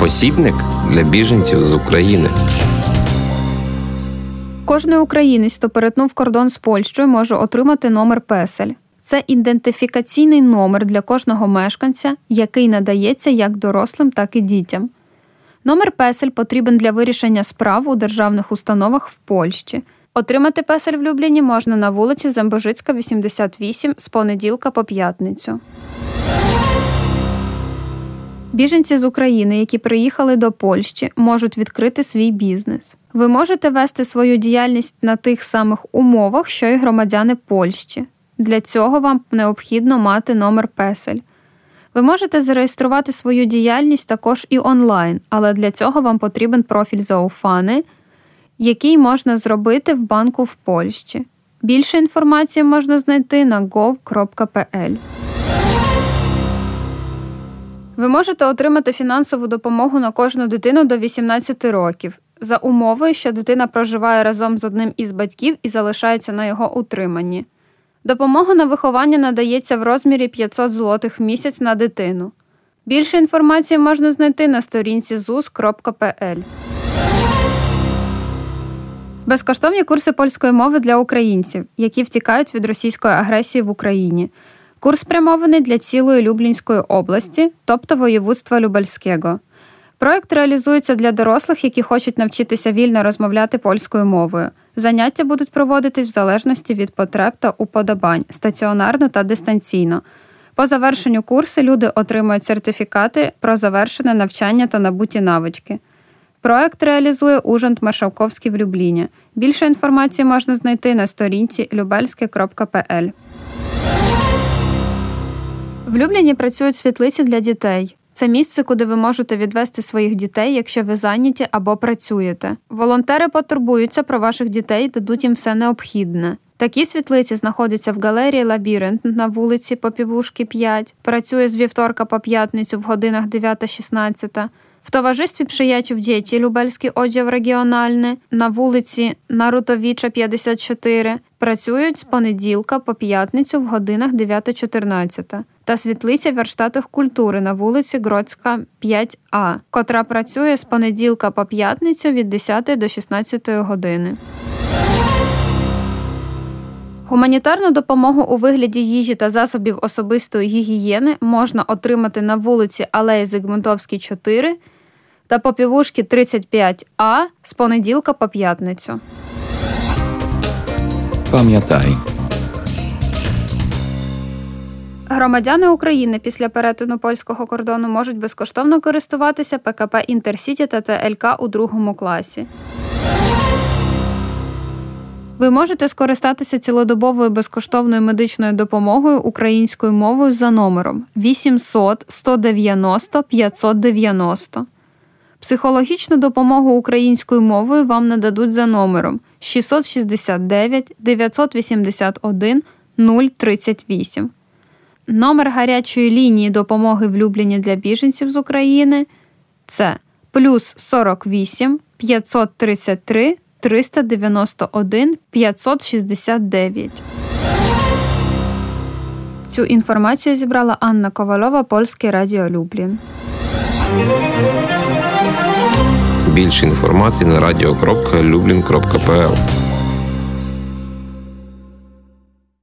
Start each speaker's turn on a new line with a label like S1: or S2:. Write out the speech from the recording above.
S1: посібник для біженців з України.
S2: Кожний українець, хто перетнув кордон з Польщею, може отримати номер «Песель». Це ідентифікаційний номер для кожного мешканця, який надається як дорослим, так і дітям. Номер «Песель» потрібен для вирішення справ у державних установах в Польщі. Отримати «Песель» в Любліні можна на вулиці Замбожицька, 88 з понеділка по п'ятницю. Біженці з України, які приїхали до Польщі, можуть відкрити свій бізнес. Ви можете вести свою діяльність на тих самих умовах, що й громадяни Польщі. Для цього вам необхідно мати номер «Песель». Ви можете зареєструвати свою діяльність також і онлайн, але для цього вам потрібен профіль Zaufany, який можна зробити в банку в Польщі. Більше інформації можна знайти на gov.pl. Ви можете отримати фінансову допомогу на кожну дитину до 18 років, за умовою, що дитина проживає разом з одним із батьків і залишається на його утриманні. Допомога на виховання надається в розмірі 500 злотих в місяць на дитину. Більше інформації можна знайти на сторінці ZUS.pl. Безкоштовні курси польської мови для українців, які втікають від російської агресії в Україні. Курс спрямований для цілої Люблінської області, тобто воєводства Любельського. Проєкт реалізується для дорослих, які хочуть навчитися вільно розмовляти польською мовою. Заняття будуть проводитись в залежності від потреб та уподобань, стаціонарно та дистанційно. По завершенню курсу люди отримують сертифікати про завершене навчання та набуті навички. Проєкт реалізує Урząd Маршałkowski в Любліні. Більше інформації можна знайти на сторінці lubelskie.pl. В Любліні працюють світлиці для дітей. Це місце, куди ви можете відвести своїх дітей, якщо ви зайняті або працюєте. Волонтери потурбуються про ваших дітей і дадуть їм все необхідне. Такі світлиці знаходяться в галереї «Лабіринт» на вулиці Попівушки, 5, працює з вівторка по п'ятницю в годинах 9-16, в товаристві «Przyjaciół dzieci» Lubelski oddział регіональний на вулиці Нарутовича, 54, працюють з понеділка по п'ятницю в годинах 9-14, та світлиця «Верштатів культури» на вулиці Гродська, 5А, котра працює з понеділка по п'ятницю від 10 до 16 години. Гуманітарну допомогу у вигляді їжі та засобів особистої гігієни можна отримати на вулиці Алеї Зигмунтовській, 4 та Попівушки, 35А з понеділка по п'ятницю.
S3: Пам'ятай.
S2: Громадяни України після перетину польського кордону можуть безкоштовно користуватися ПКП «Інтерсіті» та ТЛК у 2 класі. Ви можете скористатися цілодобовою безкоштовною медичною допомогою українською мовою за номером 800 190 590. Психологічну допомогу українською мовою вам нададуть за номером 669 981 038. Номер гарячої лінії допомоги в Любліні для біженців з України – це +48 533 391 569. Цю інформацію зібрала Анна Ковальова, Польське радіо Люблін.
S1: Більше інформації на radio.lublin.pl.